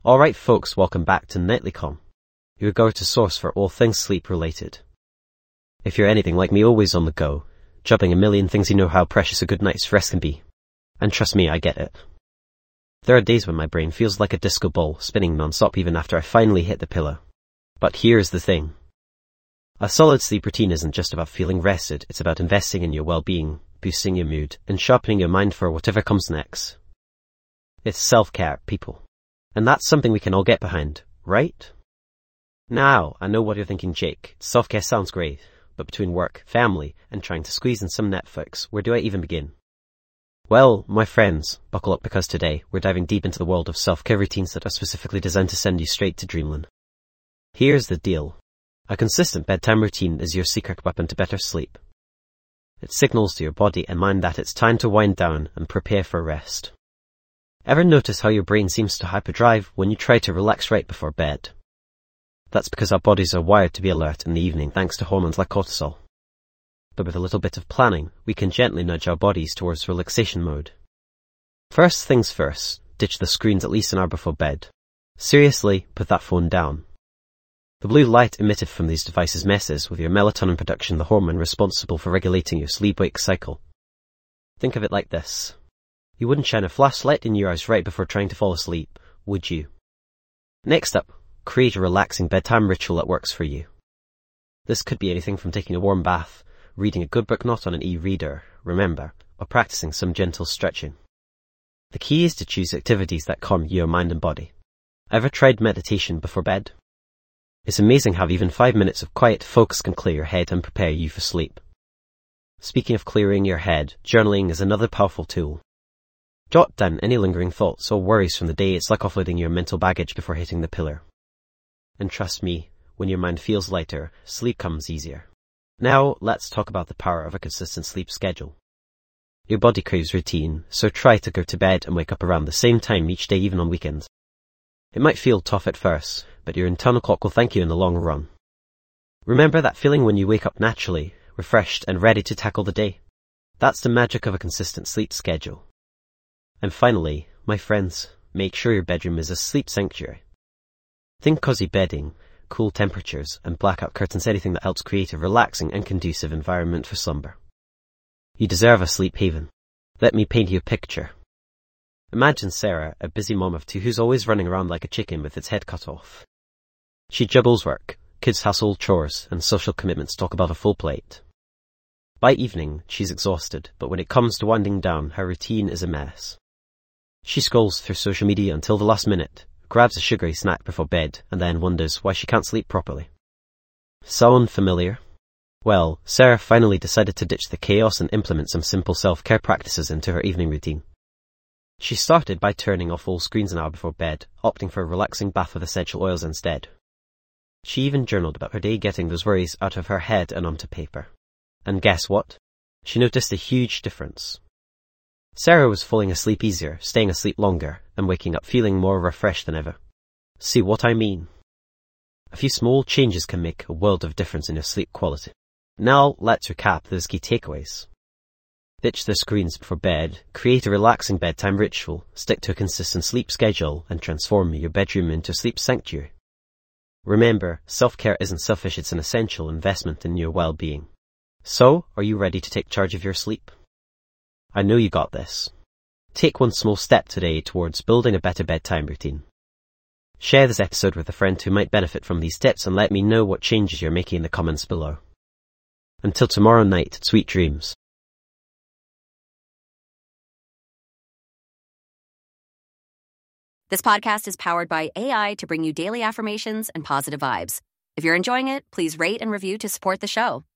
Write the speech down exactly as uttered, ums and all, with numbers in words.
Alright folks, welcome back to Nightlycom, your go-to source for all things sleep-related. If you're anything like me, always on the go, juggling a million things, you know how precious a good night's rest can be. And trust me, I get it. There are days when my brain feels like a disco ball, spinning non-stop even after I finally hit the pillow. But here's the thing. A solid sleep routine isn't just about feeling rested, it's about investing in your well-being, boosting your mood, and sharpening your mind for whatever comes next. It's self-care, people. And that's something we can all get behind, right? Now, I know what you're thinking, Jake. Self-care sounds great, but between work, family, and trying to squeeze in some Netflix, where do I even begin? Well, my friends, buckle up because today, we're diving deep into the world of self-care routines that are specifically designed to send you straight to dreamland. Here's the deal. A consistent bedtime routine is your secret weapon to better sleep. It signals to your body and mind that it's time to wind down and prepare for rest. Ever notice how your brain seems to hyperdrive when you try to relax right before bed? That's because our bodies are wired to be alert in the evening thanks to hormones like cortisol. But with a little bit of planning, we can gently nudge our bodies towards relaxation mode. First things first, ditch the screens at least an hour before bed. Seriously, put that phone down. The blue light emitted from these devices messes with your melatonin production, the hormone responsible for regulating your sleep-wake cycle. Think of it like this. You wouldn't shine a flashlight in your eyes right before trying to fall asleep, would you? Next up, create a relaxing bedtime ritual that works for you. This could be anything from taking a warm bath, reading a good book not on an e-reader, remember, or practicing some gentle stretching. The key is to choose activities that calm your mind and body. Ever tried meditation before bed? It's amazing how even five minutes of quiet focus can clear your head and prepare you for sleep. Speaking of clearing your head, journaling is another powerful tool. Jot down any lingering thoughts or worries from the day. It's like offloading your mental baggage before hitting the pillow. And trust me, when your mind feels lighter, sleep comes easier. Now, let's talk about the power of a consistent sleep schedule. Your body craves routine, so try to go to bed and wake up around the same time each day, even on weekends. It might feel tough at first, but your internal clock will thank you in the long run. Remember that feeling when you wake up naturally, refreshed and ready to tackle the day? That's the magic of a consistent sleep schedule. And finally, my friends, make sure your bedroom is a sleep sanctuary. Think cozy bedding, cool temperatures, and blackout curtains, anything that helps create a relaxing and conducive environment for slumber. You deserve a sleep haven. Let me paint you a picture. Imagine Sarah, a busy mom of two who's always running around like a chicken with its head cut off. She juggles work, kids' household chores, and social commitments talk about a full plate. By evening, she's exhausted, but when it comes to winding down, her routine is a mess. She scrolls through social media until the last minute, grabs a sugary snack before bed, and then wonders why she can't sleep properly. Sound familiar? Well, Sarah finally decided to ditch the chaos and implement some simple self-care practices into her evening routine. She started by turning off all screens an hour before bed, opting for a relaxing bath with essential oils instead. She even journaled about her day, getting those worries out of her head and onto paper. And guess what? She noticed a huge difference. Sarah was falling asleep easier, staying asleep longer, and waking up feeling more refreshed than ever. See what I mean? A few small changes can make a world of difference in your sleep quality. Now, let's recap those key takeaways. Ditch the screens before bed, create a relaxing bedtime ritual, stick to a consistent sleep schedule, and transform your bedroom into a sleep sanctuary. Remember, self-care isn't selfish, it's an essential investment in your well-being. So, are you ready to take charge of your sleep? I know you got this. Take one small step today towards building a better bedtime routine. Share this episode with a friend who might benefit from these tips and let me know what changes you're making in the comments below. Until tomorrow night, sweet dreams. This podcast is powered by A I to bring you daily affirmations and positive vibes. If you're enjoying it, please rate and review to support the show.